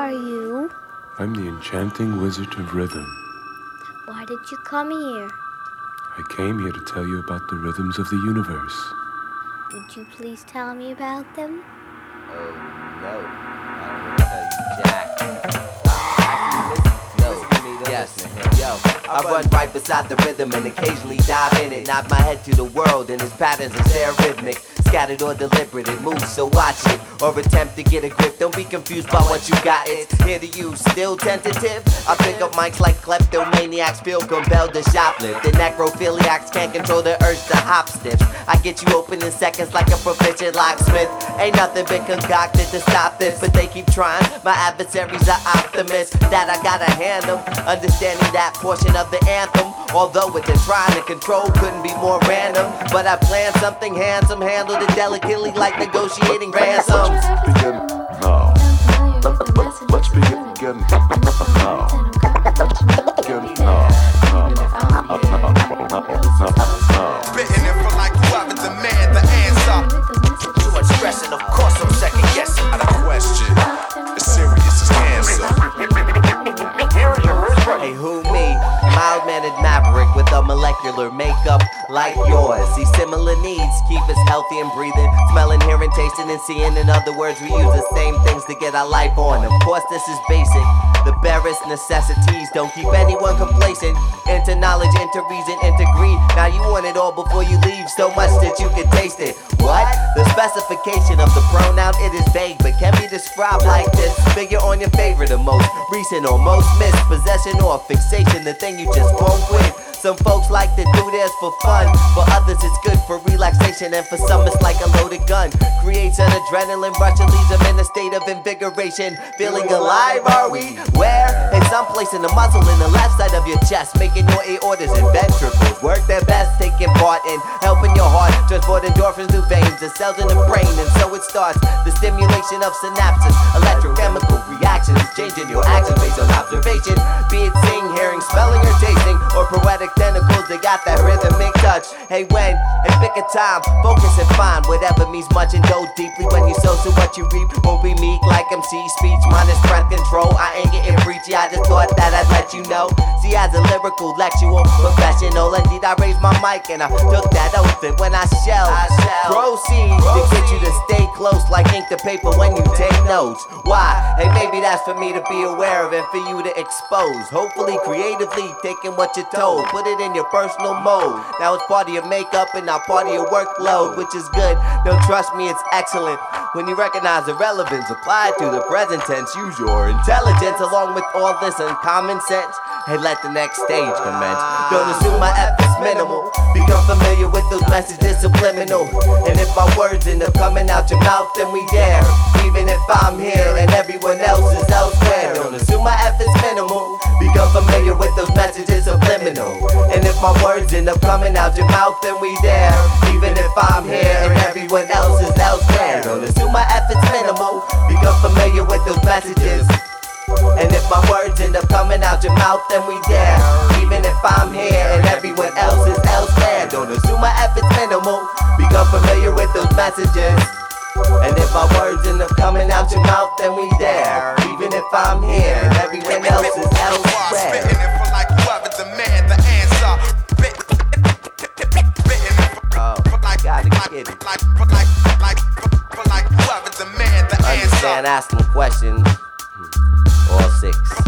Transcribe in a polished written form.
are you? I'm the enchanting wizard of rhythm. Why did you come here? I came here to tell you about the rhythms of the universe. Would you please tell me about them? Oh, no. I don't want to tell you jack. Yo, I run right beside the rhythm and occasionally dive in it. Nod my head to the world and its patterns are rhythmic. Scattered or deliberate, it moves, so watch it. Or attempt to get a grip, don't be confused by what you got. It's here to you, still tentative. I pick up mics like kleptomaniacs, feel compelled to shoplift. The necrophiliacs can't control the urge to hop stiffs. I get you open in seconds like a proficient locksmith. Ain't nothing been concocted to stop this, but they keep trying. My adversaries are optimists that I gotta hand them. Understanding that portion of the anthem, although what they're trying to control couldn't be more random. But I planned something handsome, handled it delicately like negotiating ransoms. Begin now. Let's begin now. Spitting it for like whoever demand the answer. Too much stressing, of course I'm second guessing. Not a question, as serious as cancer. Hey, who me? Mild-mannered maverick with a molecular makeup like yours. See, similar needs keep us healthy and breathing, smelling, hearing, tasting, and seeing. In other words, we use the same things to get our life on. Of course, this is basic. The barest necessities don't keep anyone complacent. Into knowledge, into reason, into greed. Now you want it all before you leave, so much that you can taste it. What? The specification of the pronoun, it is vague, but can be described like this. Figure on your favorite or most recent or most missed. Possession or fixation, the thing you just won't quit. Some folks like to do this for fun, for others it's good for relaxation, and for some it's like a loaded gun. Creates an adrenaline rush and leaves them in a state of invigoration. Feeling alive, are we? Where? In some place in the muscle in the left side of your chest, making your aortas and ventricles work their best, taking part in helping your heart transport endorphins through veins, the cells in the brain, and so it starts the stimulation of synapses, electrochemical reactions, changing your actions based on observation. Be it seeing, hearing, smelling, or tasting, or poetic tentacles, they got that rhythmic touch. Hey, when? Hey, pick a time, focus and find whatever means much and go deeply. When you sow, so what you reap won't be meek like MC speech minus breath control. I ain't getting preachy, I just thought that I'd let you know. See, as a lyrical, lectual, professional, indeed I raised my mic and I took that oath. And when I shall proceed to get you to stay close like ink to paper when you take notes. Why? Hey, maybe that's for me to be aware of and for you to expose. Hopefully, creatively taking what you're told, put it in your personal mode. Now it's part of your makeup and not part of your workload, which is good. Don't trust me, it's excellent. When you recognize the relevance, apply it to the present tense. Use your intelligence along with all this uncommon sense. Hey, let the next stage commence. Don't assume my effort's minimal. Become familiar with those messages subliminal. And if my words end up coming out your mouth, then we dare. Even if I'm here and everyone else is elsewhere. Don't assume my effort's minimal. Become familiar with those messages subliminal. And if my words end up coming out your mouth, then we dare. Even if I'm here and everyone else is elsewhere. Don't assume my effort's minimal. Become familiar with those messages. And if my words end up coming out your mouth, then we dare. Even if I'm here and everyone else is elsewhere. Don't assume my effort's minimal. Become familiar with those messages. And if my words end up coming out your mouth, then we dare. Even if I'm here and everyone else is elsewhere. Spitting it for like whoever demand the answer. Gotta get it. For like whoever demand the answer. Understand, ask them questions. All six.